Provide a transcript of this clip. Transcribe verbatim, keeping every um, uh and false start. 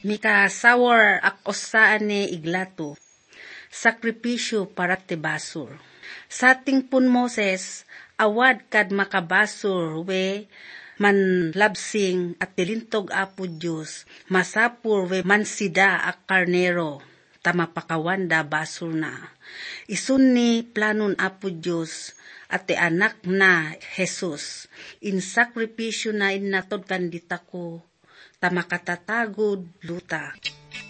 Mikasawar ak osaan ni iglato. Sakripisyo para ti basur. Sa tingpun Moses, awad kad makabasur we manlabsing at tilintog apo Diyos, masapur we mansida ak karnero, tamapakawanda basur na. Isun ni planon apo Diyos, at ti anak na Jesus, in sakripisyo na innatod kandita ko, tamakatatago luta.